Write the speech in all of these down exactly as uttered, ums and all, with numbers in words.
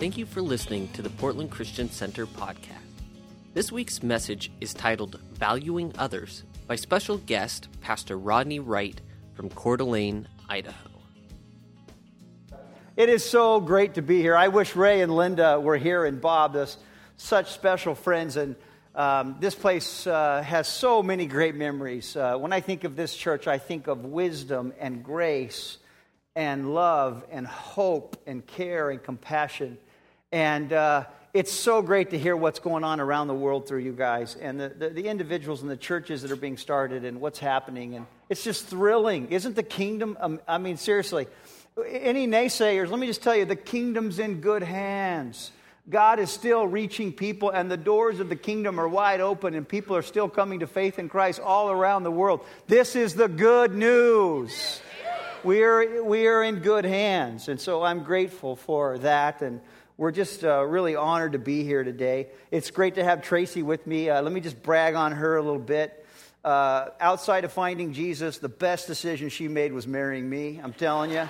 Thank you for listening to the Portland Christian Center podcast. This week's message is titled Valuing Others by special guest Pastor Rodney Wright from Coeur d'Alene, Idaho. It is so great to be here. I wish Ray and Linda were here and Bob, this, such special friends. And um, this place uh, has so many great memories. Uh, when I think of this church, I think of wisdom and grace and love and hope and care and compassion. And uh, it's so great to hear what's going on around the world through you guys and the, the, the individuals and the churches that are being started and what's happening. And it's just thrilling. Isn't the kingdom, um, I mean, seriously, any naysayers, let me just tell you, the kingdom's in good hands. God is still reaching people, and the doors of the kingdom are wide open, and people are still coming to faith in Christ all around the world. This is the good news. We are, we are in good hands, and so I'm grateful for that, and we're just uh, really honored to be here today. It's great to have Tracy with me. Uh, let me just brag on her a little bit. Uh, outside of finding Jesus, the best decision she made was marrying me, I'm telling you.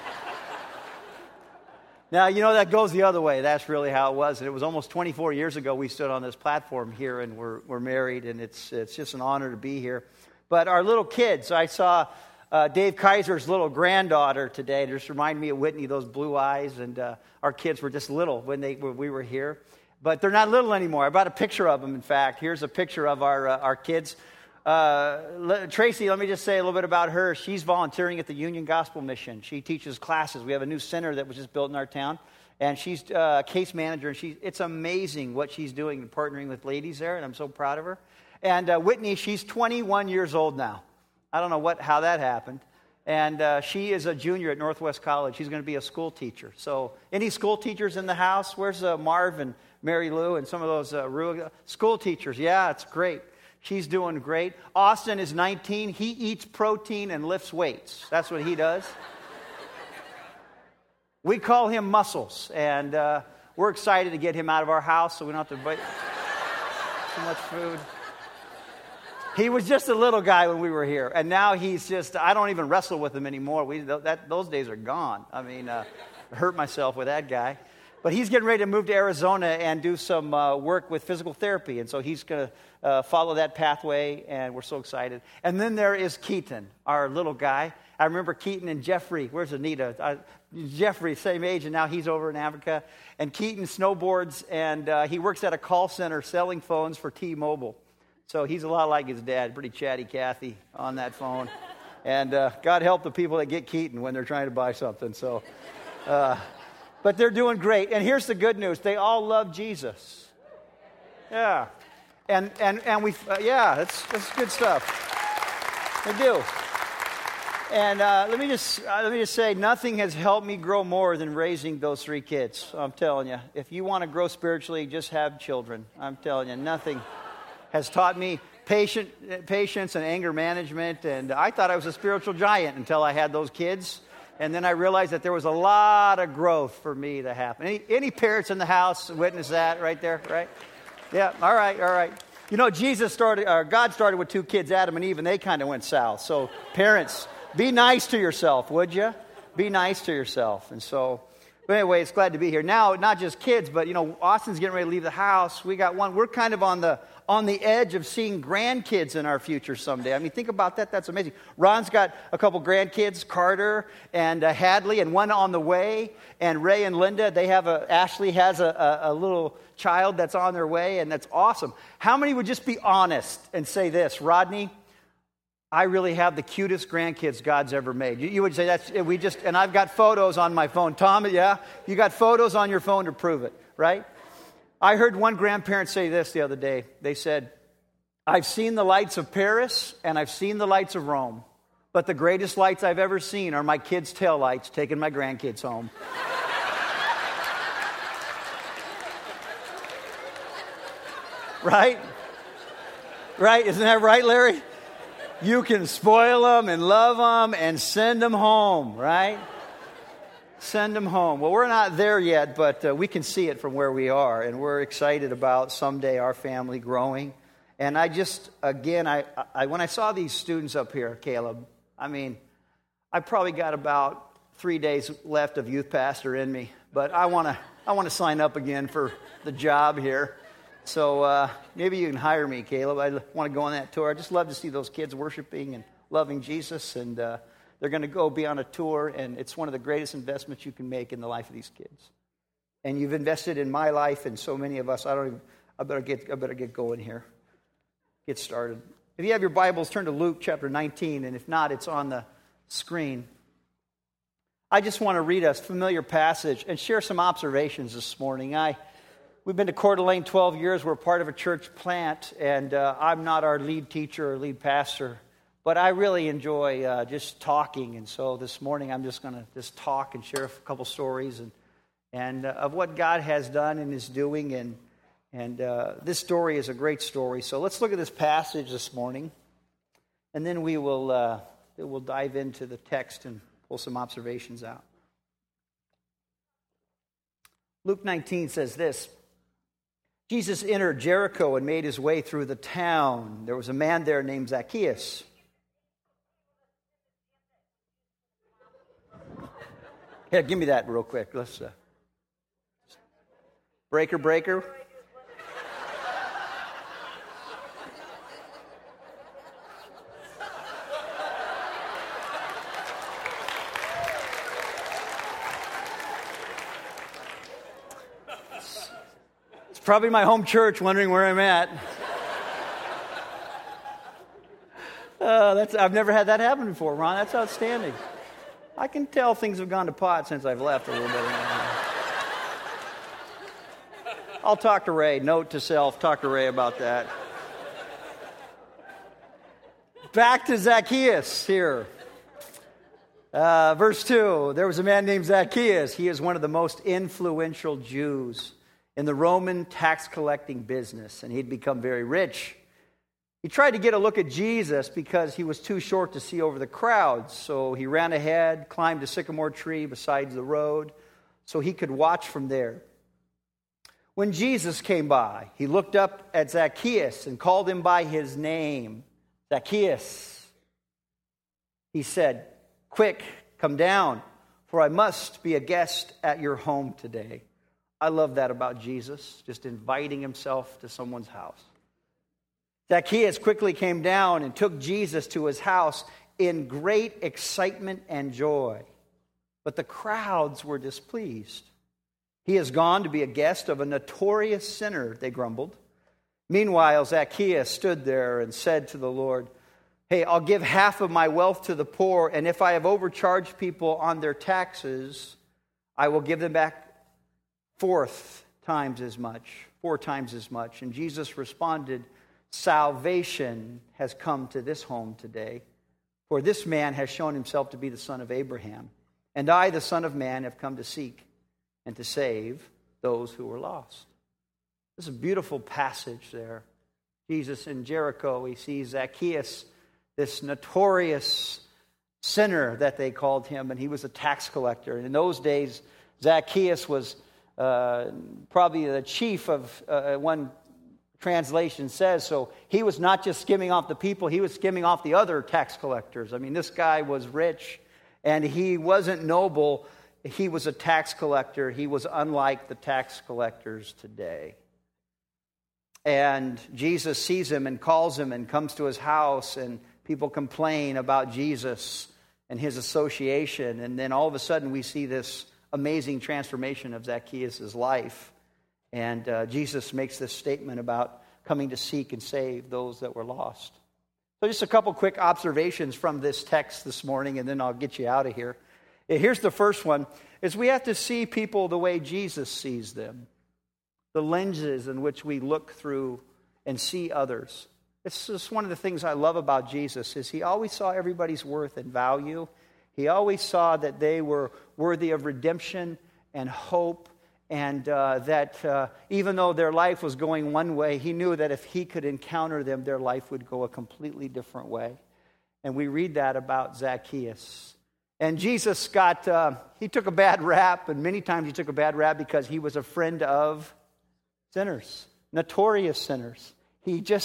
Now, you know, that goes the other way. That's really how it was. And it was almost twenty-four years ago we stood on this platform here and we're, we're married, and it's it's just an honor to be here. But our little kids, I saw uh, Dave Kaiser's little granddaughter today. It just reminded me of Whitney, those blue eyes, and uh, our kids were just little when they when we were here. But they're not little anymore. I brought a picture of them, in fact. Here's a picture of our uh, our kids. Uh, Tracy, let me just say a little bit about her. She's volunteering at the Union Gospel Mission. She teaches classes. We have a new center that was just built in our town, and she's uh, a case manager. And she, it's amazing what she's doing and partnering with ladies there, and I'm so proud of her. And uh, Whitney, she's twenty-one years old now. I don't know what how that happened. And uh, she is a junior at Northwest College. She's going to be a school teacher. So, any school teachers in the house? Where's uh, Marv and Mary Lou and some of those uh, school teachers? Yeah, it's great. She's doing great. Austin is nineteen. He eats protein and lifts weights. That's what he does. We call him Muscles, and uh, we're excited to get him out of our house so we don't have to buy too much food. He was just a little guy when we were here, and now he's just, I don't even wrestle with him anymore. We, that, those days are gone. I mean, uh, I hurt myself with that guy. But he's getting ready to move to Arizona and do some uh, work with physical therapy. And so he's going to uh, follow that pathway, and we're so excited. And then there is Keaton, our little guy. I remember Keaton and Jeffrey. Where's Anita? Uh, Jeffrey, same age, and now he's over in Africa. And Keaton snowboards, and uh, he works at a call center selling phones for T-Mobile. So he's a lot like his dad, pretty chatty Cathy on that phone. And uh, God help the people that get Keaton when they're trying to buy something. So... Uh, But they're doing great. And here's the good news. They all love Jesus. Yeah. And and and we uh, yeah, that's that's good stuff. They do. And uh, let me just uh, let me just say, nothing has helped me grow more than raising those three kids. I'm telling you. If you want to grow spiritually, just have children. I'm telling you, nothing has taught me patient patience and anger management. And I thought I was a spiritual giant until I had those kids. And then I realized that there was a lot of growth for me to happen. Any, any parents in the house witness that right there, right? Yeah, all right, all right. You know, Jesus started, or God started with two kids, Adam and Eve, and they kind of went south. So parents, be nice to yourself, would you? Be nice to yourself. And so, but anyway, it's glad to be here. Now, not just kids, but, you know, Austin's getting ready to leave the house. We got one, we're kind of on the on the edge of seeing grandkids in our future someday. I mean, think about that. That's amazing. Ron's got a couple grandkids, Carter and uh, Hadley, and one on the way. And Ray and Linda, they have a, Ashley has a, a, a little child that's on their way, and that's awesome. How many would just be honest and say this, Rodney, I really have the cutest grandkids God's ever made. You, you would say that's, we just, and I've got photos on my phone. Tom, yeah? You got photos on your phone to prove it, right? I heard one grandparent say this the other day. They said, I've seen the lights of Paris and I've seen the lights of Rome, but the greatest lights I've ever seen are my kids' tail lights taking my grandkids home. Right? Right? Isn't that right, Larry? You can spoil them and love them and send them home, right? Send them home. Well, we're not there yet, but uh, we can see it from where we are, and we're excited about someday our family growing. And I just, again, I, I when I saw these students up here, Caleb, I mean, I probably got about three days left of youth pastor in me, but I want to I want to sign up again for the job here. So uh, maybe you can hire me, Caleb. I want to go on that tour. I just love to see those kids worshiping and loving Jesus, and uh, they're going to go be on a tour, and it's one of the greatest investments you can make in the life of these kids. And you've invested in my life and so many of us. I don't even, I better get I better get going here. Get started. If you have your Bibles, turn to Luke chapter nineteen, and if not, it's on the screen. I just want to read a familiar passage and share some observations this morning. I We've been to Coeur d'Alene twelve years. We're part of a church plant, and uh, I'm not our lead teacher or lead pastor, but I really enjoy uh, just talking. And so this morning I'm just going to just talk and share a couple stories and and uh, of what God has done and is doing. And and uh, this story is a great story. So let's look at this passage this morning, and then we will uh, we'll dive into the text and pull some observations out. Luke nineteen says this. Jesus entered Jericho and made his way through the town. There was a man there named Zacchaeus. Yeah, give me that real quick. Let's uh, breaker, breaker. Probably my home church, wondering where I'm at. uh, that's I've never had that happen before, Ron. That's outstanding. I can tell things have gone to pot since I've left a little bit. I'll talk to Ray. Note to self, talk to Ray about that. Back to Zacchaeus here. Uh, verse two, there was a man named Zacchaeus. He is one of the most influential Jews in the Roman tax collecting business, and he'd become very rich. He tried to get a look at Jesus because he was too short to see over the crowds, so he ran ahead, climbed a sycamore tree beside the road so he could watch from there. When Jesus came by, he looked up at Zacchaeus and called him by his name. Zacchaeus, he said, "Quick, come down, for I must be a guest at your home today." I love that about Jesus, just inviting himself to someone's house. Zacchaeus quickly came down and took Jesus to his house in great excitement and joy. But the crowds were displeased. "He has gone to be a guest of a notorious sinner," they grumbled. Meanwhile, Zacchaeus stood there and said to the Lord, "Hey, I'll give half of my wealth to the poor, and if I have overcharged people on their taxes, I will give them back fourth times as much, four times as much." And Jesus responded, "Salvation has come to this home today, for this man has shown himself to be the son of Abraham. And I, the Son of Man, have come to seek and to save those who were lost." This is a beautiful passage there. Jesus in Jericho, he sees Zacchaeus, this notorious sinner that they called him, and he was a tax collector. And in those days, Zacchaeus was Uh, probably the chief of, uh, one translation says, so he was not just skimming off the people, he was skimming off the other tax collectors. I mean, this guy was rich, and he wasn't noble. He was a tax collector. He was unlike the tax collectors today. And Jesus sees him and calls him and comes to his house, and people complain about Jesus and his association. And then all of a sudden we see this amazing transformation of Zacchaeus' life. And uh, Jesus makes this statement about coming to seek and save those that were lost. So just a couple quick observations from this text this morning, and then I'll get you out of here. Here's the first one, is we have to see people the way Jesus sees them. The lenses in which we look through and see others. It's just one of the things I love about Jesus, is he always saw everybody's worth and value. He always saw that they were worthy of redemption and hope, and uh, that uh, even though their life was going one way, he knew that if he could encounter them, their life would go a completely different way. And we read that about Zacchaeus. And Jesus got, uh, he took a bad rap, and many times he took a bad rap because he was a friend of sinners, notorious sinners. He just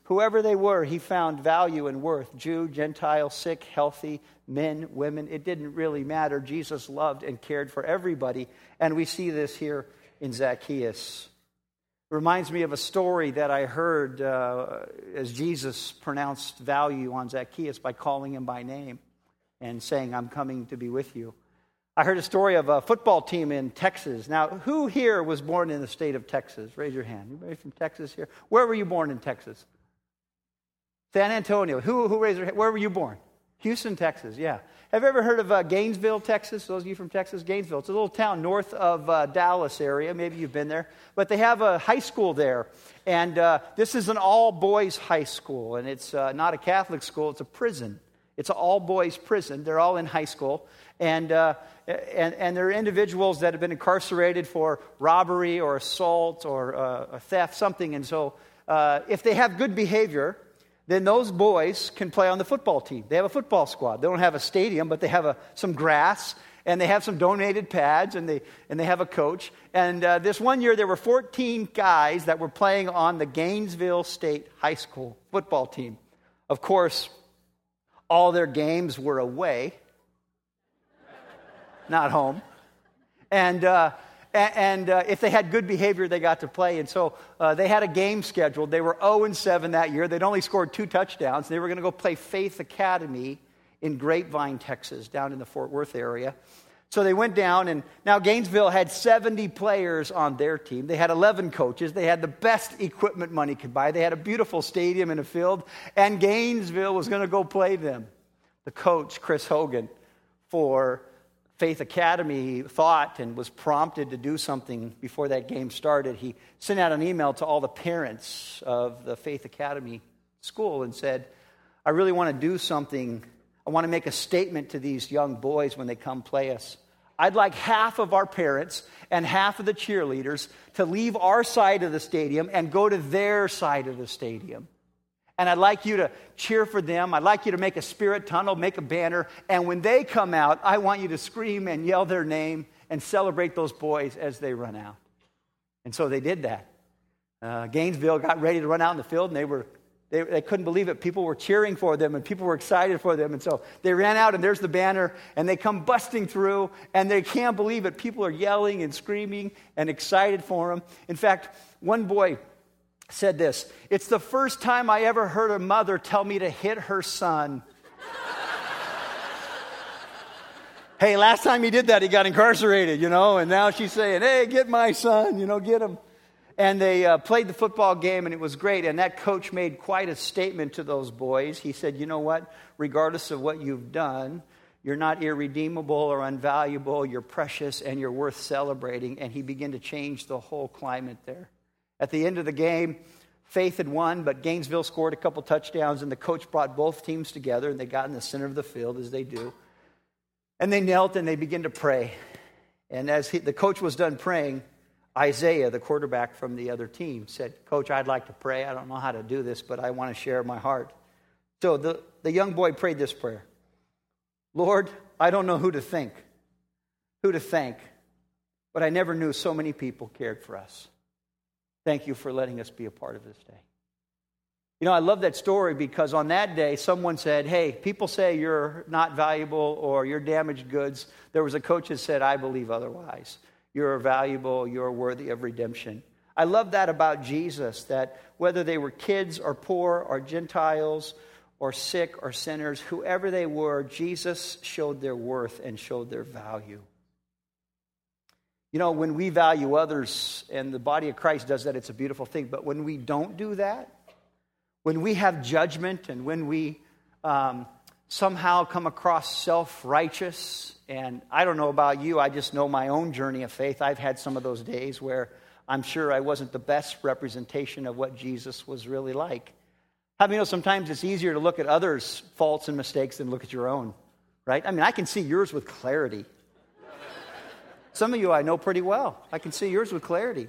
Whoever they were, he found value and worth. Jew, Gentile, sick, healthy, men, women. It didn't really matter. Jesus loved and cared for everybody. And we see this here in Zacchaeus. It reminds me of a story that I heard uh, as Jesus pronounced value on Zacchaeus by calling him by name and saying, I'm coming to be with you. I heard a story of a football team in Texas. Now, who here was born in the state of Texas? Raise your hand. Anybody from Texas here? Where were you born in Texas? San Antonio. Who, who raised their hand? Where were you born? Houston, Texas, yeah. Have you ever heard of uh, Gainesville, Texas? Those of you from Texas, Gainesville. It's a little town north of uh, Dallas area. Maybe you've been there. But they have a high school there. And uh, this is an all-boys high school. And it's uh, not a Catholic school. It's a prison. It's an all-boys prison. They're all in high school. And, uh, and and they're individuals that have been incarcerated for robbery or assault or uh, theft, something. And so uh, if they have good behavior, then those boys can play on the football team. They have a football squad. They don't have a stadium, but they have a, some grass, and they have some donated pads, and they and they have a coach. And uh, this one year, there were fourteen guys that were playing on the Gainesville State High School football team. Of course, all their games were away, not home. And uh, and uh, if they had good behavior, they got to play. And so uh, they had a game scheduled. They were oh and seven that year. They'd only scored two touchdowns. They were going to go play Faith Academy in Grapevine, Texas, down in the Fort Worth area. So they went down, and now Gainesville had seventy players on their team. They had eleven coaches. They had the best equipment money could buy. They had a beautiful stadium and a field, and Gainesville was going to go play them. The coach, Chris Hogan, for Faith Academy, thought and was prompted to do something before that game started. He sent out an email to all the parents of the Faith Academy school and said, I really want to do something. I want to make a statement to these young boys when they come play us. I'd like half of our parents and half of the cheerleaders to leave our side of the stadium and go to their side of the stadium. And I'd like you to cheer for them. I'd like you to make a spirit tunnel, make a banner. And when they come out, I want you to scream and yell their name and celebrate those boys as they run out. And so they did that. Uh, Gainesville got ready to run out in the field, and they were They, they couldn't believe it. People were cheering for them, and people were excited for them. And so they ran out, and there's the banner, and they come busting through, and they can't believe it. People are yelling and screaming and excited for them. In fact, one boy said this, it's the first time I ever heard a mother tell me to hit her son. Hey, last time he did that, he got incarcerated, you know, and now she's saying, hey, get my son, you know, get him. And they uh, played the football game, and it was great. And that coach made quite a statement to those boys. He said, you know what? Regardless of what you've done, you're not irredeemable or unvaluable. You're precious, and you're worth celebrating. And he began to change the whole climate there. At the end of the game, Faith had won, but Gainesville scored a couple touchdowns, and the coach brought both teams together, and they got in the center of the field, as they do. And they knelt, and they began to pray. And as he, the coach was done praying, Isaiah, the quarterback from the other team, said, Coach, I'd like to pray. I don't know how to do this, but I want to share my heart. So the, the young boy prayed this prayer. Lord, I don't know who to think, who to thank, but I never knew so many people cared for us. Thank you for letting us be a part of this day. You know, I love that story because on that day, someone said, hey, people say you're not valuable or you're damaged goods. There was a coach that said, I believe otherwise. You're valuable, you're worthy of redemption. I love that about Jesus, that whether they were kids or poor or Gentiles or sick or sinners, whoever they were, Jesus showed their worth and showed their value. You know, when we value others, and the body of Christ does that, it's a beautiful thing. But when we don't do that, when we have judgment and when we um, somehow come across self-righteous, and I don't know about you, I just know my own journey of faith. I've had some of those days where I'm sure I wasn't the best representation of what Jesus was really like. How many know sometimes it's easier to look at others' faults and mistakes than look at your own, right? I mean, I can see yours with clarity. Some of you I know pretty well. I can see yours with clarity.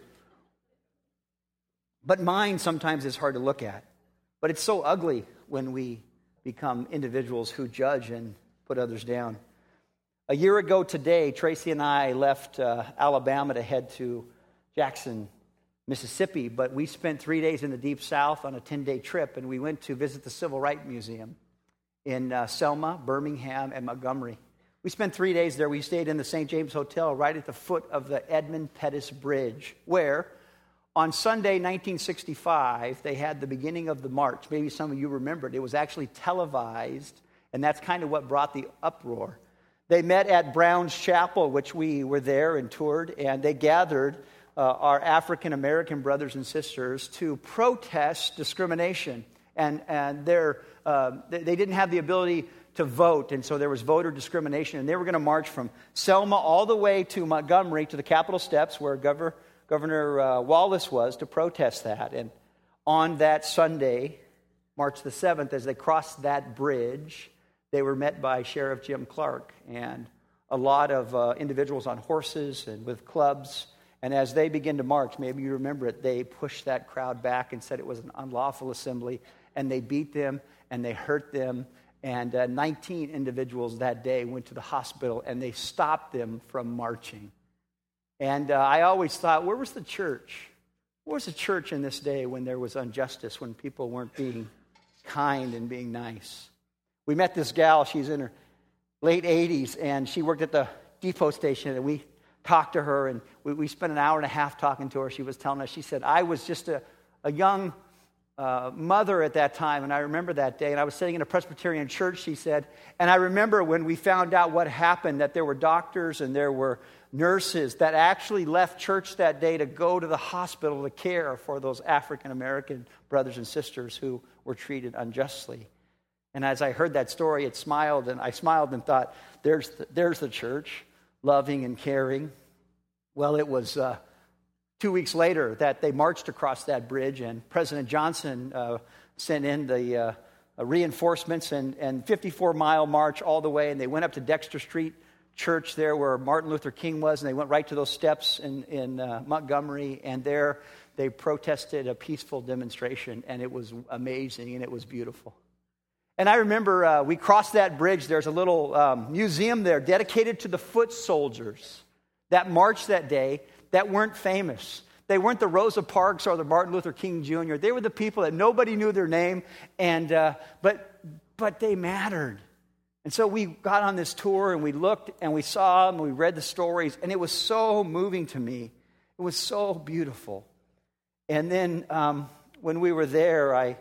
But mine sometimes is hard to look at. But it's so ugly when we become individuals who judge and put others down. A year ago today, Tracy and I left uh, Alabama to head to Jackson, Mississippi, but we spent three days in the Deep South on a ten-day trip, and we went to visit the Civil Rights Museum in uh, Selma, Birmingham, and Montgomery. We spent three days there. We stayed in the Saint James Hotel right at the foot of the Edmund Pettus Bridge, where on Sunday, nineteen sixty-five, they had the beginning of the march. Maybe some of you remembered. It was actually televised, and that's kind of what brought the uproar. They met at Brown's Chapel, which we were there and toured, and they gathered uh, our African-American brothers and sisters to protest discrimination. And, and they're, uh, they didn't have the ability to vote, and so there was voter discrimination. And they were going to march from Selma all the way to Montgomery to the Capitol steps where Governor, Governor uh, Wallace was to protest that. And on that Sunday, March the seventh, as they crossed that bridge, they were met by Sheriff Jim Clark and a lot of uh, individuals on horses and with clubs. And as they began to march, maybe you remember it, they pushed that crowd back and said it was an unlawful assembly. And they beat them and they hurt them. And uh, nineteen individuals that day went to the hospital and they stopped them from marching. And uh, I always thought, where was the church? Where was the church in this day when there was injustice, when people weren't being kind and being nice? We met this gal, she's in her late eighties, and she worked at the depot station, and we talked to her, and we, we spent an hour and a half talking to her. She was telling us, she said, I was just a, a young uh, mother at that time, and I remember that day, and I was sitting in a Presbyterian church, she said, and I remember when we found out what happened, that there were doctors and there were nurses that actually left church that day to go to the hospital to care for those African-American brothers and sisters who were treated unjustly. And as I heard that story, it smiled, and I smiled and thought, there's the, there's the church, loving and caring. Well, it was uh, two weeks later that they marched across that bridge, and President Johnson uh, sent in the uh, reinforcements and, and fifty-four mile march all the way, and they went up to Dexter Street Church there where Martin Luther King was, and they went right to those steps in, in uh, Montgomery, and there they protested a peaceful demonstration, and it was amazing, and it was beautiful. And I remember uh, we crossed that bridge. There's a little um, museum there dedicated to the foot soldiers that marched that day that weren't famous. They weren't the Rosa Parks or the Martin Luther King Junior They were the people that nobody knew their name, and uh, but but they mattered. And so we got on this tour, and we looked, and we saw them, and we read the stories, and it was so moving to me. It was so beautiful. And then um, when we were there, I...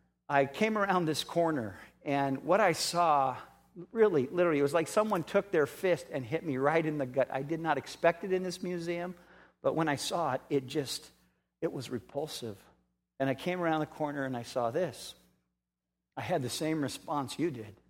I came around this corner, and what I saw, really, literally, it was like someone took their fist and hit me right in the gut. I did not expect it in this museum, but when I saw it, it just, it was repulsive. And I came around the corner, and I saw this. I had the same response you did.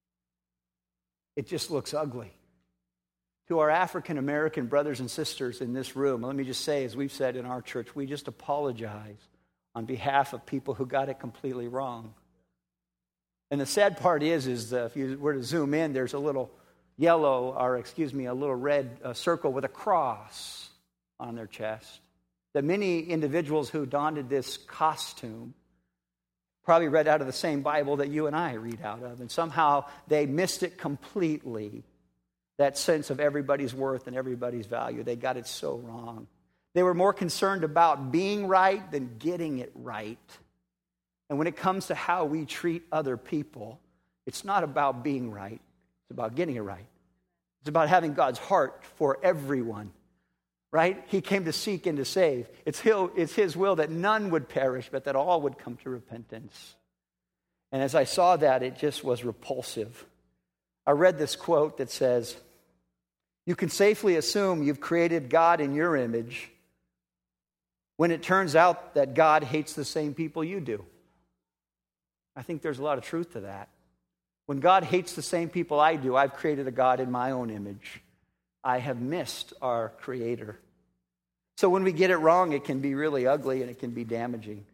It just looks ugly. To our African-American brothers and sisters in this room, let me just say, as we've said in our church, we just apologize on behalf of people who got it completely wrong. And the sad part is, is that if you were to zoom in, there's a little yellow, or excuse me, a little red uh, circle with a cross on their chest. That many individuals who donned this costume probably read out of the same Bible that you and I read out of, and somehow they missed it completely, that sense of everybody's worth and everybody's value. They got it so wrong. They were more concerned about being right than getting it right. And when it comes to how we treat other people, it's not about being right. It's about getting it right. It's about having God's heart for everyone, right? He came to seek and to save. It's His will that none would perish, but that all would come to repentance. And as I saw that, it just was repulsive. I read this quote that says, "You can safely assume you've created God in your image when it turns out that God hates the same people you do." I think there's a lot of truth to that. When God hates the same people I do, I've created a God in my own image. I have missed our Creator. So when we get it wrong, it can be really ugly and it can be damaging.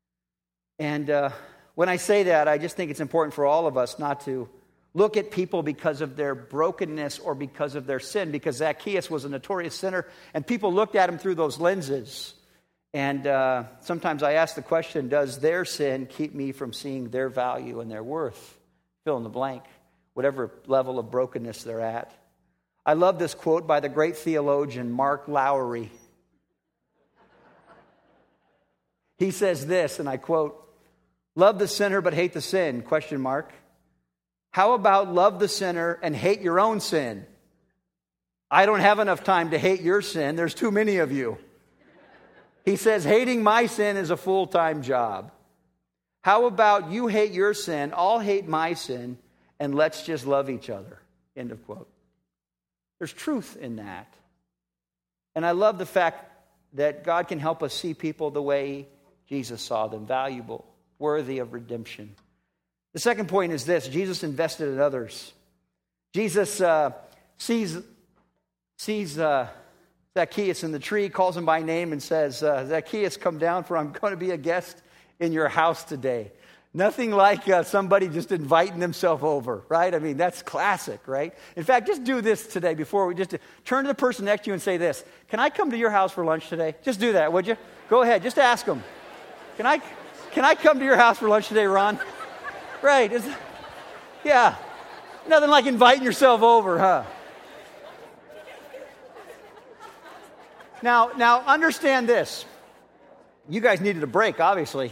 And uh, when I say that, I just think it's important for all of us not to look at people because of their brokenness or because of their sin, because Zacchaeus was a notorious sinner, and people looked at him through those lenses. And uh, sometimes I ask the question, does their sin keep me from seeing their value and their worth? Fill in the blank, whatever level of brokenness they're at. I love this quote by the great theologian Mark Lowry. He says this, and I quote, "Love the sinner but hate the sin, question mark. How about love the sinner and hate your own sin? I don't have enough time to hate your sin. There's too many of you." He says, hating my sin is a full-time job. How about you hate your sin, I'll hate my sin, and let's just love each other. End of quote. There's truth in that. And I love the fact that God can help us see people the way Jesus saw them, valuable, worthy of redemption. The second point is this: Jesus invested in others. Jesus uh, sees, sees uh, Zacchaeus in the tree, calls him by name and says, uh, "Zacchaeus, come down, for I'm going to be a guest in your house today." Nothing like uh, somebody just inviting themselves over, right? I mean, that's classic, right? In fact, just do this today before we just turn to the person next to you and say this: "Can I come to your house for lunch today?" Just do that, would you? Go ahead, just ask them. Can I, can I come to your house for lunch today, Ron? Right? It's, yeah, nothing like inviting yourself over, huh? Now, now understand this. You guys needed a break, obviously.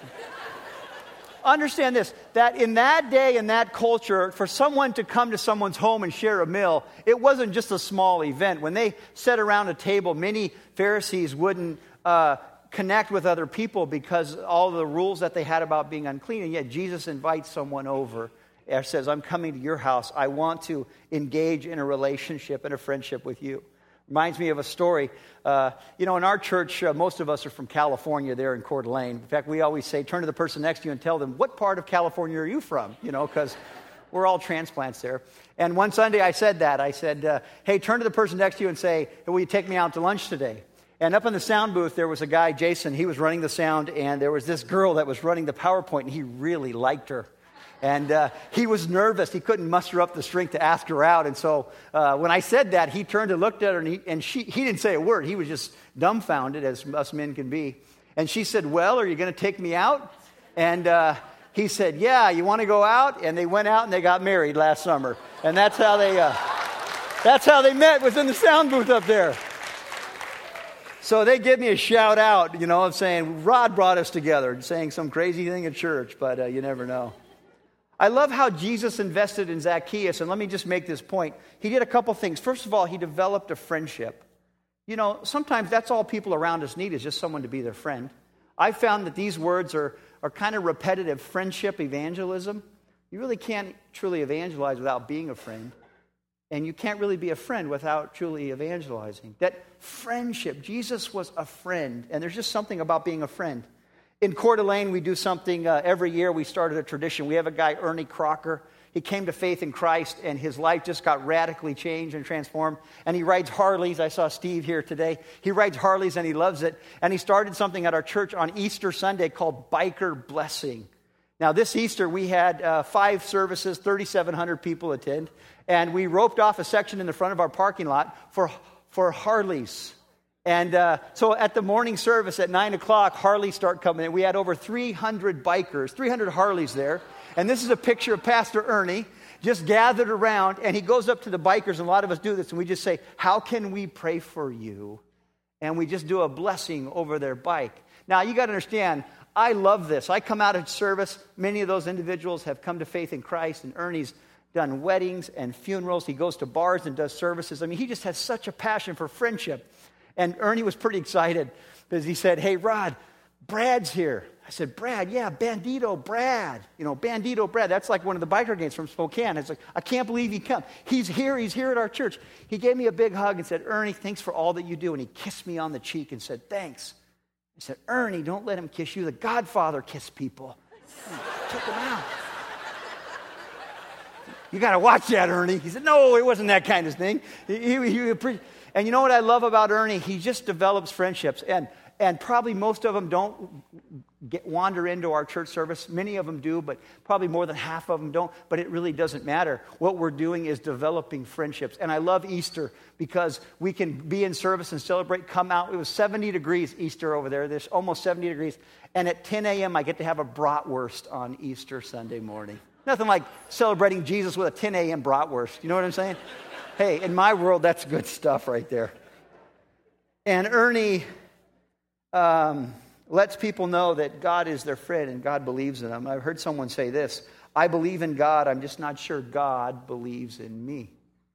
Understand this, that in that day, in that culture, for someone to come to someone's home and share a meal, it wasn't just a small event. When they sat around a table, many Pharisees wouldn't uh, connect with other people because all the rules that they had about being unclean. And yet Jesus invites someone over and says, "I'm coming to your house. I want to engage in a relationship and a friendship with you." Reminds me of a story. Uh, you know, in our church, uh, most of us are from California there in Coeur d'Alene. In fact, we always say, turn to the person next to you and tell them, "What part of California are you from?" You know, because we're all transplants there. And one Sunday I said that. I said, uh, hey, turn to the person next to you and say, "Hey, will you take me out to lunch today?" And up in the sound booth, there was a guy, Jason. He was running the sound, and there was this girl that was running the PowerPoint, and he really liked her. And uh, he was nervous. He couldn't muster up the strength to ask her out. And so uh, when I said that, he turned and looked at her, and, he, and she, he didn't say a word. He was just dumbfounded, as us men can be. And she said, "Well, are you going to take me out?" And uh, he said, "Yeah, you want to go out?" And they went out and they got married last summer. And that's how they, uh, that's how they met, was in the sound booth up there. So they give me a shout out, you know, of saying, "Rod brought us together," saying some crazy thing at church, but uh, you never know. I love how Jesus invested in Zacchaeus, and let me just make this point. He did a couple things. First of all, he developed a friendship. You know, sometimes that's all people around us need, is just someone to be their friend. I found that these words are, are kind of repetitive. Friendship, evangelism. You really can't truly evangelize without being a friend. And you can't really be a friend without truly evangelizing. That friendship, Jesus was a friend, and there's just something about being a friend. In Coeur d'Alene, we do something uh, every year. We started a tradition. We have a guy, Ernie Crocker. He came to faith in Christ, and his life just got radically changed and transformed. And he rides Harleys. I saw Steve here today. He rides Harleys, and he loves it. And he started something at our church on Easter Sunday called Biker Blessing. Now, this Easter, we had uh, five services, thirty-seven hundred people attend. And we roped off a section in the front of our parking lot for, for Harleys. And uh, so at the morning service at nine o'clock, Harleys start coming in. We had over three hundred bikers, three hundred Harleys there. And this is a picture of Pastor Ernie just gathered around. And he goes up to the bikers, and a lot of us do this, and we just say, "How can we pray for you?" And we just do a blessing over their bike. Now, you got to understand, I love this. I come out of service. Many of those individuals have come to faith in Christ, and Ernie's done weddings and funerals. He goes to bars and does services. I mean, he just has such a passion for friendship. And Ernie was pretty excited because he said, "Hey, Rod, Brad's here." I said, "Brad, yeah, Bandito Brad. You know, Bandito Brad. That's like one of the biker gangs from Spokane." It's like, I can't believe he come. He's here. He's here at our church. He gave me a big hug and said, "Ernie, thanks for all that you do." And he kissed me on the cheek and said, "Thanks." I said, "Ernie, don't let him kiss you. The Godfather kissed people." I took him out. "You got to watch that, Ernie." He said, "No, it wasn't that kind of thing." He, he, he pre- And you know what I love about Ernie? He just develops friendships. And and probably most of them don't get, wander into our church service. Many of them do, but probably more than half of them don't. But it really doesn't matter. What we're doing is developing friendships. And I love Easter because we can be in service and celebrate, come out. It was seventy degrees Easter over there. There's almost seventy degrees. And at ten a.m. I get to have a bratwurst on Easter Sunday morning. Nothing like celebrating Jesus with a ten a.m. bratwurst. You know what I'm saying? Hey, in my world, that's good stuff right there. And Ernie, um, lets people know that God is their friend and God believes in them. I've heard someone say this: I believe in God, I'm just not sure God believes in me.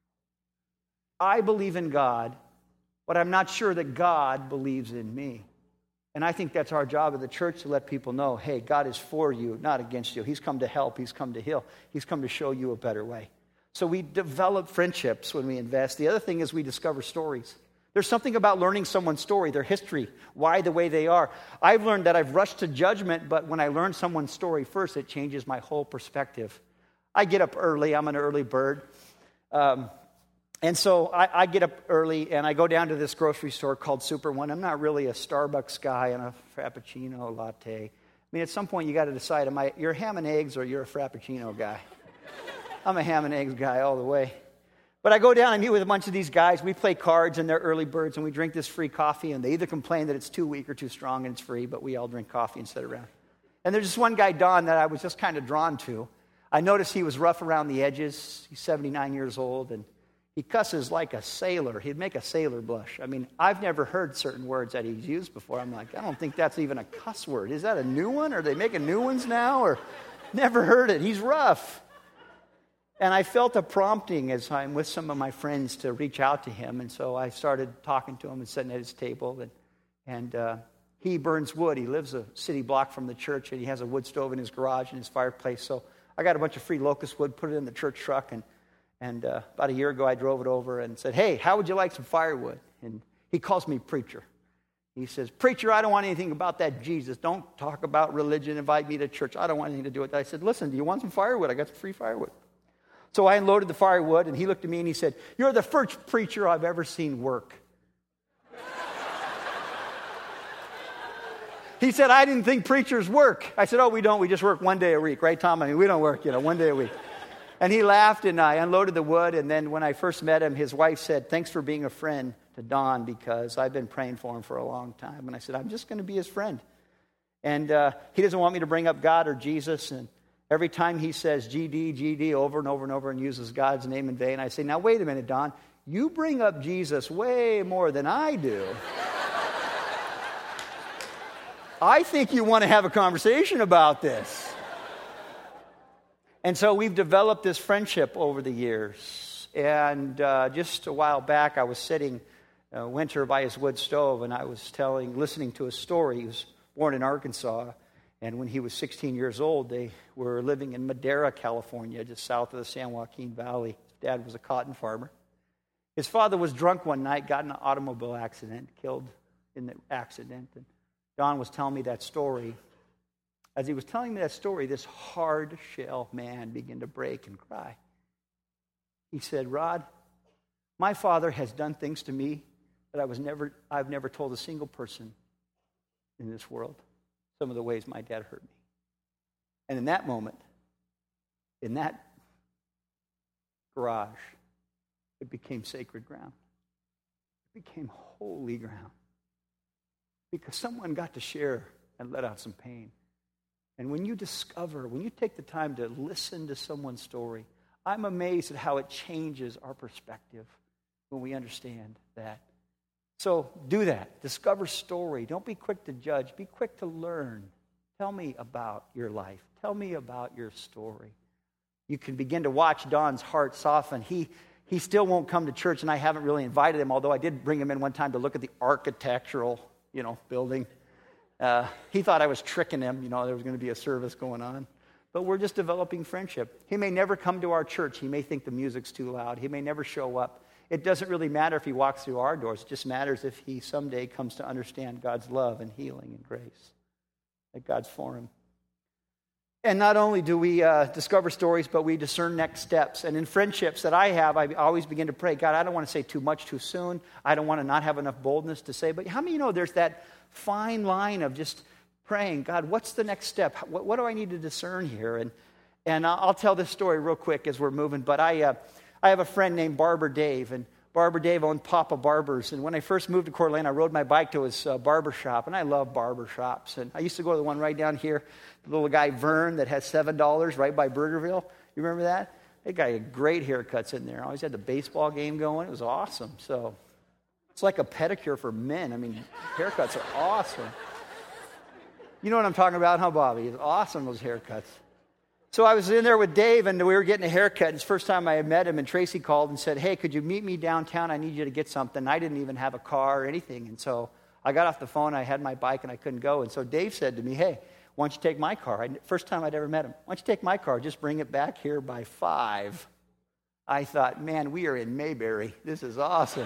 I believe in God, but I'm not sure that God believes in me. And I think that's our job of the church, to let people know, hey, God is for you, not against you. He's come to help. He's come to heal. He's come to show you a better way. So we develop friendships when we invest. The other thing is we discover stories. There's something about learning someone's story, their history, why the way they are. I've learned that I've rushed to judgment, but when I learn someone's story first, it changes my whole perspective. I get up early. I'm an early bird. Um, And so I, I get up early and I go down to this grocery store called Super One. I'm not really a Starbucks guy and a Frappuccino latte. I mean, at some point you got to decide, am I, you're a ham and eggs or you're a Frappuccino guy? I'm a ham and eggs guy all the way. But I go down and meet with a bunch of these guys. We play cards and they're early birds and we drink this free coffee, and they either complain that it's too weak or too strong and it's free, but we all drink coffee and sit around. And there's this one guy, Don, that I was just kind of drawn to. I noticed he was rough around the edges. He's seventy-nine years old, and he cusses like a sailor. He'd make a sailor blush. I mean, I've never heard certain words that he's used before. I'm like, I don't think that's even a cuss word. Is that a new one? Are they making new ones now? Or never heard it. He's rough. And I felt a prompting as I'm with some of my friends to reach out to him. And so I started talking to him and sitting at his table. And, and uh, he burns wood. He lives a city block from the church, and he has a wood stove in his garage and his fireplace. So I got a bunch of free locust wood, put it in the church truck, and And uh, about a year ago, I drove it over and said, hey, how would you like some firewood? And he calls me preacher. He says, preacher, I don't want anything about that Jesus. Don't talk about religion. Invite me to church. I don't want anything to do with that. I said, listen, do you want some firewood? I got some free firewood. So I unloaded the firewood, and he looked at me and he said, you're the first preacher I've ever seen work. He said, I didn't think preachers work. I said, oh, we don't. We just work one day a week, right, Tom? I mean, we don't work, you know, one day a week. And he laughed, and I unloaded the wood. And then when I first met him, his wife said, thanks for being a friend to Don, because I've been praying for him for a long time. And I said, I'm just going to be his friend. And uh, he doesn't want me to bring up God or Jesus. And every time he says G D, G D over and over and over and uses God's name in vain, I say, now, wait a minute, Don. You bring up Jesus way more than I do. I think you want to have a conversation about this. And so we've developed this friendship over the years. And uh, just a while back, I was sitting uh, winter by his wood stove, and I was telling, listening to a story. He was born in Arkansas, and when he was sixteen years old, they were living in Madera, California, just south of the San Joaquin Valley. His dad was a cotton farmer. His father was drunk one night, got in an automobile accident, killed in the accident. And Don was telling me that story. As he was telling me that story, this hard-shell man began to break and cry. He said, Rod, my father has done things to me that I was never, I've never told a single person in this world, some of the ways my dad hurt me. And in that moment, in that garage, it became sacred ground. It became holy ground. Because someone got to share and let out some pain. And when you discover, when you take the time to listen to someone's story, I'm amazed at how it changes our perspective when we understand that. So do that. Discover story. Don't be quick to judge. Be quick to learn. Tell me about your life. Tell me about your story. You can begin to watch Don's heart soften. He, he still won't come to church, and I haven't really invited him, although I did bring him in one time to look at the architectural, you know, building. Uh, he thought I was tricking him, you know, there was going to be a service going on. But we're just developing friendship. He may never come to our church. He may think the music's too loud. He may never show up. It doesn't really matter if he walks through our doors. It just matters if he someday comes to understand God's love and healing and grace, that God's for him. And not only do we uh, discover stories, but we discern next steps. And in friendships that I have, I always begin to pray, God, I don't want to say too much too soon. I don't want to not have enough boldness to say. But how many of you know there's that fine line of just praying, God, what's the next step? What, what do I need to discern here? And and I'll tell this story real quick as we're moving. But I uh, I have a friend named Barber Dave, and Barber Dave owned Papa Barbers. And when I first moved to Coeur d'Alene, I rode my bike to his uh, barber shop, and I love barber shops. And I used to go to the one right down here, the little guy Vern that has seven dollars right by Burgerville. You remember that? That guy had great haircuts in there. Always had the baseball game going. It was awesome. So it's like a pedicure for men. I mean, haircuts are awesome. You know what I'm talking about, huh, Bobby? It's awesome, those haircuts. So I was in there with Dave, and we were getting a haircut. It's the first time I had met him, and Tracy called and said, hey, could you meet me downtown? I need you to get something. I didn't even have a car or anything. And so I got off the phone. I had my bike, and I couldn't go. And so Dave said to me, hey, why don't you take my car? I, first time I'd ever met him. Why don't you take my car? Just bring it back here by five. I thought, man, we are in Mayberry. This is awesome.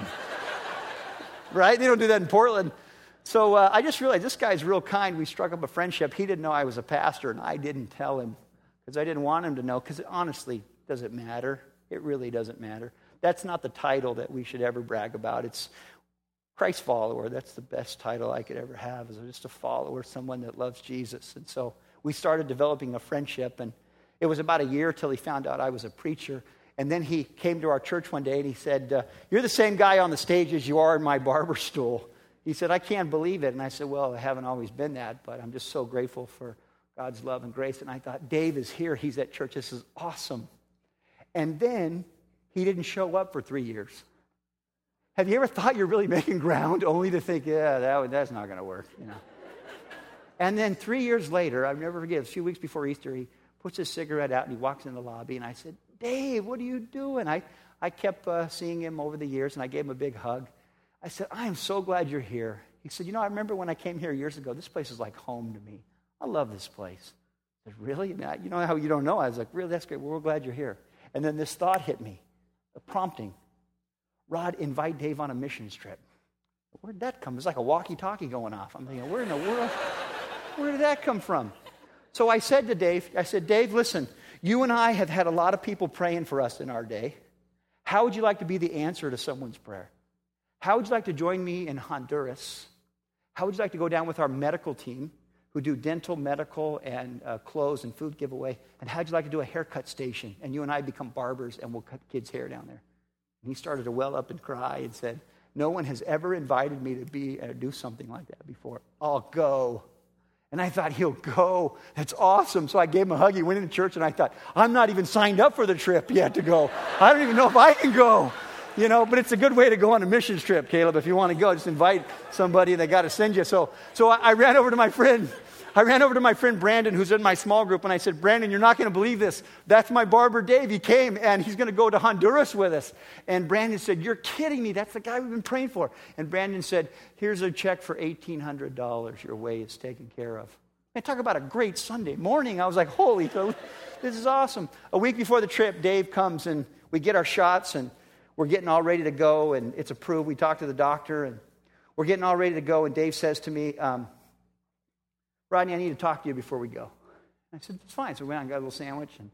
Right? They don't do that in Portland. So uh, I just realized this guy's real kind. We struck up a friendship. He didn't know I was a pastor, and I didn't tell him. Because I didn't want him to know, because honestly, does it matter? It really doesn't matter. That's not the title that we should ever brag about. It's Christ follower. That's the best title I could ever have, is just a follower, someone that loves Jesus. And so we started developing a friendship, and it was about a year till he found out I was a preacher. And then he came to our church one day, and he said, uh, you're the same guy on the stage as you are in my barber stool. He said, I can't believe it. And I said, well, I haven't always been that, but I'm just so grateful for God's love and grace. And I thought, Dave is here. He's at church. This is awesome. And then he didn't show up for three years. Have you ever thought you're really making ground only to think, yeah, that, that's not going to work, you know? And then three years later, I'll never forget, a few weeks before Easter, he puts his cigarette out and he walks in the lobby. And I said, Dave, what are you doing? I, I kept uh, seeing him over the years, and I gave him a big hug. I said, I am so glad you're here. He said, you know, I remember when I came here years ago, this place is like home to me. I love this place. I said, really? You know how you don't know? I was like, really? That's great. Well, we're glad you're here. And then this thought hit me, a prompting. Rod, invite Dave on a missions trip. Where'd that come? It's like a walkie-talkie going off. I'm thinking, where in the world? Where did that come from? So I said to Dave, I said, Dave, listen, you and I have had a lot of people praying for us in our day. How would you like to be the answer to someone's prayer? How would you like to join me in Honduras? How would you like to go down with our medical team who do dental, medical, and uh, clothes and food giveaway? And how'd you like to do a haircut station? And you and I become barbers, and we'll cut kids' hair down there. And he started to well up and cry and said, no one has ever invited me to be uh, do something like that before. I'll go. And I thought, he'll go. That's awesome. So I gave him a hug. He went into church, and I thought, I'm not even signed up for the trip yet to go. I don't even know if I can go. You know, but it's a good way to go on a missions trip, Caleb. If you want to go, just invite somebody, and they got to send you. So, so I, I ran over to my friend. I ran over to my friend Brandon, who's in my small group, and I said, Brandon, you're not going to believe this. That's my barber, Dave. He came, and he's going to go to Honduras with us. And Brandon said, you're kidding me. That's the guy we've been praying for. And Brandon said, here's a check for eighteen hundred dollars. Your way is taken care of. And talk about a great Sunday morning. I was like, holy, this is awesome. A week before the trip, Dave comes, and we get our shots, and we're getting all ready to go, and it's approved. We talk to the doctor, and we're getting all ready to go, and Dave says to me, um, Rodney, I need to talk to you before we go. I said, it's fine. So we went out and got a little sandwich. And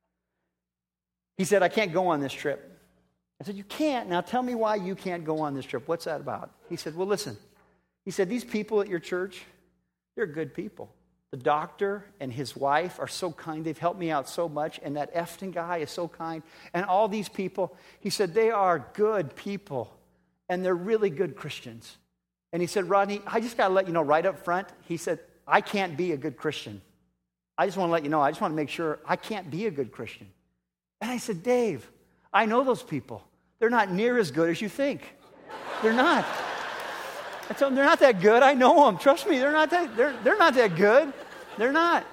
he said, I can't go on this trip. I said, you can't? Now tell me why you can't go on this trip. What's that about? He said, well, listen. He said, these people at your church, they're good people. The doctor and his wife are so kind. They've helped me out so much. And that Efton guy is so kind. And all these people, he said, they are good people. And they're really good Christians. And he said, Rodney, I just got to let you know right up front. He said, I can't be a good Christian. I just want to let you know. I just want to make sure I can't be a good Christian. And I said, Dave, I know those people. They're not near as good as you think. They're not. I told them, they're not that good. I know them. Trust me, they're not that, they're, they're not that good. They're not.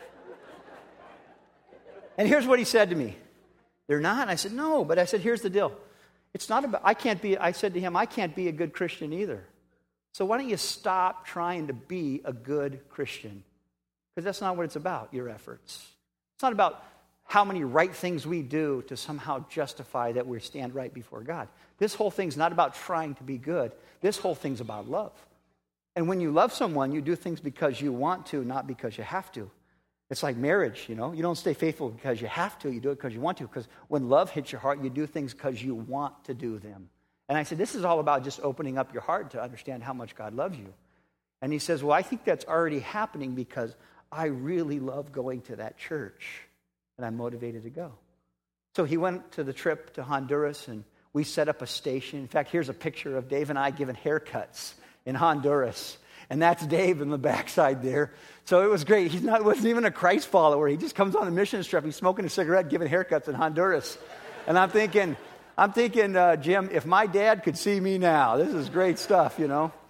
And here's what he said to me. They're not? And I said, no. But I said, here's the deal. It's not about, I can't be, I said to him, I can't be a good Christian either. So why don't you stop trying to be a good Christian? Because that's not what it's about, your efforts. It's not about how many right things we do to somehow justify that we stand right before God. This whole thing's not about trying to be good. This whole thing's about love. And when you love someone, you do things because you want to, not because you have to. It's like marriage, you know. You don't stay faithful because you have to. You do it because you want to. Because when love hits your heart, you do things because you want to do them. And I said, this is all about just opening up your heart to understand how much God loves you. And he says, well, I think that's already happening because I really love going to that church. And I'm motivated to go. So he went to the trip to Honduras, and we set up a station. In fact, here's a picture of Dave and I giving haircuts in Honduras. And that's Dave in the backside there. So it was great. He wasn't even a Christ follower. He just comes on a mission trip. He's smoking a cigarette, giving haircuts in Honduras. And I'm thinking, I'm thinking, uh, Jim, if my dad could see me now, this is great stuff, you know.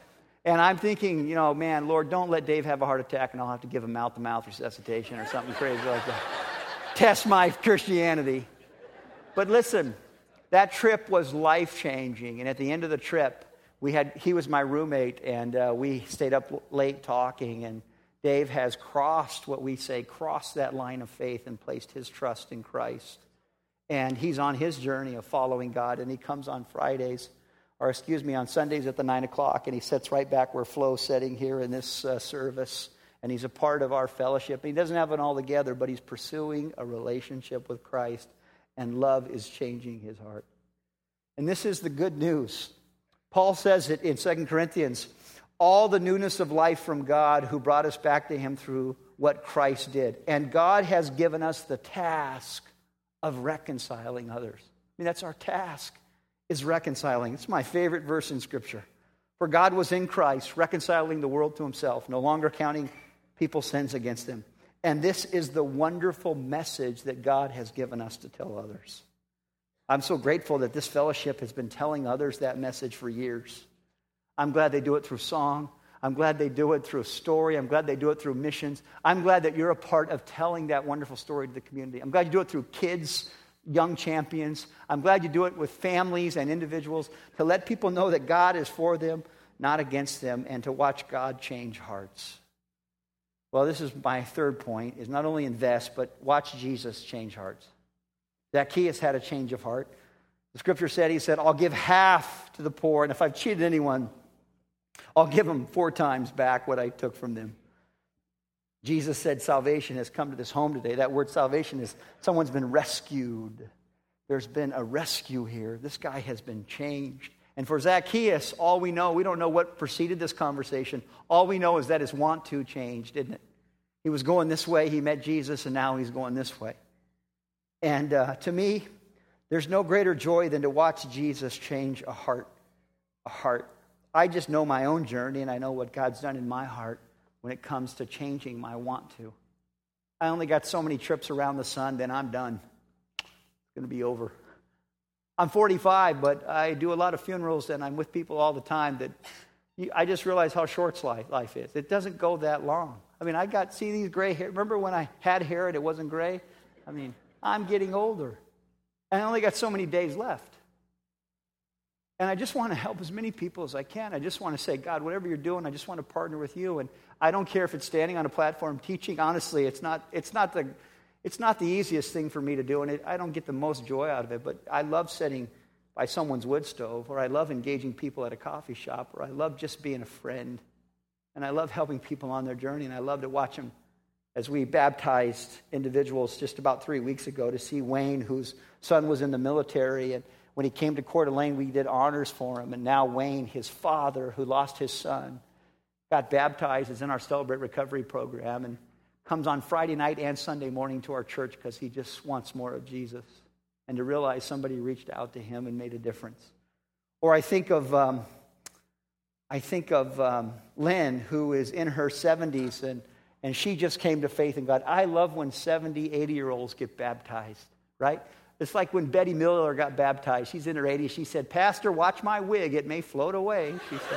And I'm thinking, you know, man, Lord, don't let Dave have a heart attack and I'll have to give him mouth-to-mouth resuscitation or something crazy like that. Test my Christianity. But listen, that trip was life-changing. And at the end of the trip, we had he was my roommate, and uh, we stayed up late talking. And Dave has crossed what we say, crossed that line of faith and placed his trust in Christ. And he's on his journey of following God. And he comes on Fridays, or excuse me, on Sundays at the nine o'clock. And he sits right back where Flo's sitting here in this uh, service. And he's a part of our fellowship. He doesn't have it all together, but he's pursuing a relationship with Christ. And love is changing his heart. And this is the good news. Paul says it in Second Corinthians, all the newness of life from God who brought us back to him through what Christ did. And God has given us the task of reconciling others. I mean, that's our task, is reconciling. It's my favorite verse in Scripture. For God was in Christ, reconciling the world to himself, no longer counting people's sins against him. And this is the wonderful message that God has given us to tell others. I'm so grateful that this fellowship has been telling others that message for years. I'm glad they do it through song. I'm glad they do it through a story. I'm glad they do it through missions. I'm glad that you're a part of telling that wonderful story to the community. I'm glad you do it through kids, young champions. I'm glad you do it with families and individuals to let people know that God is for them, not against them, and to watch God change hearts. Well, this is my third point, is not only invest, but watch Jesus change hearts. Zacchaeus had a change of heart. The Scripture said, he said, I'll give half to the poor, and if I've cheated anyone, I'll give them four times back what I took from them. Jesus said salvation has come to this home today. That word salvation is someone's been rescued. There's been a rescue here. This guy has been changed. And for Zacchaeus, all we know, we don't know what preceded this conversation. All we know is that his want to changed, didn't it? He was going this way, he met Jesus, and now he's going this way. And uh, to me, there's no greater joy than to watch Jesus change a heart. A heart. I just know my own journey, and I know what God's done in my heart when it comes to changing my want to. I only got so many trips around the sun, then I'm done. It's going to be over. I'm forty-five, but I do a lot of funerals, and I'm with people all the time that you, I just realize how short life, life is. It doesn't go that long. I mean, I got, see these gray hair. Remember when I had hair and it wasn't gray? I mean, I'm getting older, and I only got so many days left. And I just want to help as many people as I can. I just want to say, God, whatever you're doing, I just want to partner with you. And I don't care if it's standing on a platform teaching. Honestly, it's not, it's not the... It's not the easiest thing for me to do, and it, I don't get the most joy out of it, but I love sitting by someone's wood stove, or I love engaging people at a coffee shop, or I love just being a friend, and I love helping people on their journey, and I love to watch them as we baptized individuals just about three weeks ago to see Wayne, whose son was in the military, and when he came to Coeur d'Alene, we did honors for him, and now Wayne, his father, who lost his son, got baptized, is in our Celebrate Recovery program, and comes on Friday night and Sunday morning to our church because he just wants more of Jesus, and to realize somebody reached out to him and made a difference. Or I think of um, I think of um, Lynn, who is in her seventies, and, and she just came to faith in God. I love when seventy, eighty-year-olds get baptized, right? It's like when Betty Miller got baptized. She's in her eighties. She said, Pastor, watch my wig. It may float away, she said.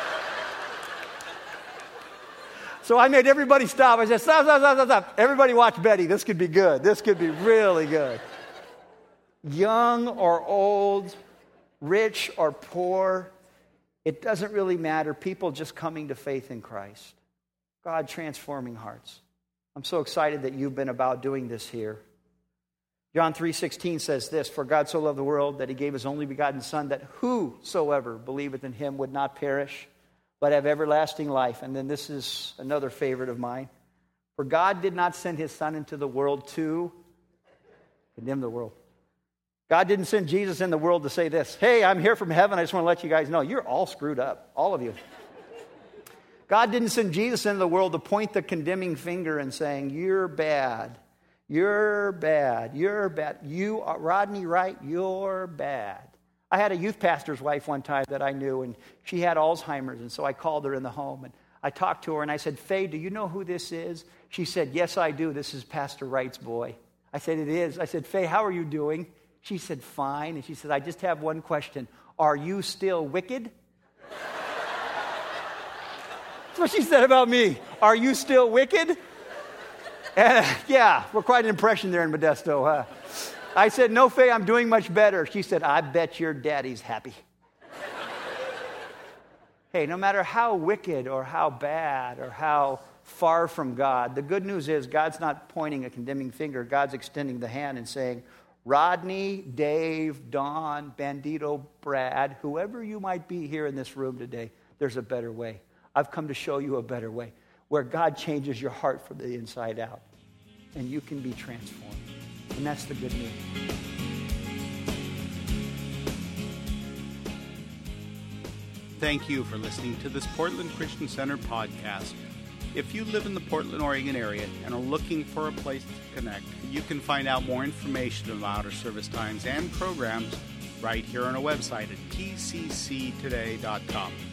So I made everybody stop. I said, stop, stop, stop, stop, stop. Everybody watch Betty. This could be good. This could be really good. Young or old, rich or poor, it doesn't really matter. People just coming to faith in Christ. God transforming hearts. I'm so excited that you've been about doing this here. John three sixteen says this, for God so loved the world that he gave his only begotten Son, that whosoever believeth in him would not perish, but have everlasting life. And then this is another favorite of mine. For God did not send his Son into the world to condemn the world. God didn't send Jesus in the world to say this, hey, I'm here from heaven, I just want to let you guys know, you're all screwed up, all of you. God didn't send Jesus into the world to point the condemning finger and saying, you're bad, you're bad, you're bad, you are, Rodney Wright, you're bad. I had a youth pastor's wife one time that I knew, and she had Alzheimer's, and so I called her in the home, and I talked to her, and I said, Faye, do you know who this is? She said, yes, I do. This is Pastor Wright's boy. I said, it is. I said, Faye, how are you doing? She said, fine. And she said, I just have one question. Are you still wicked? That's what she said about me. Are you still wicked? And, yeah, we're quite an impression there in Modesto, huh? I said, no, Faye, I'm doing much better. She said, I bet your daddy's happy. Hey, no matter how wicked or how bad or how far from God, the good news is God's not pointing a condemning finger. God's extending the hand and saying, Rodney, Dave, Don, Bandito, Brad, whoever you might be here in this room today, there's a better way. I've come to show you a better way where God changes your heart from the inside out and you can be transformed. And that's the good news. Thank you for listening to this Portland Christian Center podcast. If you live in the Portland, Oregon area and are looking for a place to connect, you can find out more information about our service times and programs right here on our website at p c c today dot com.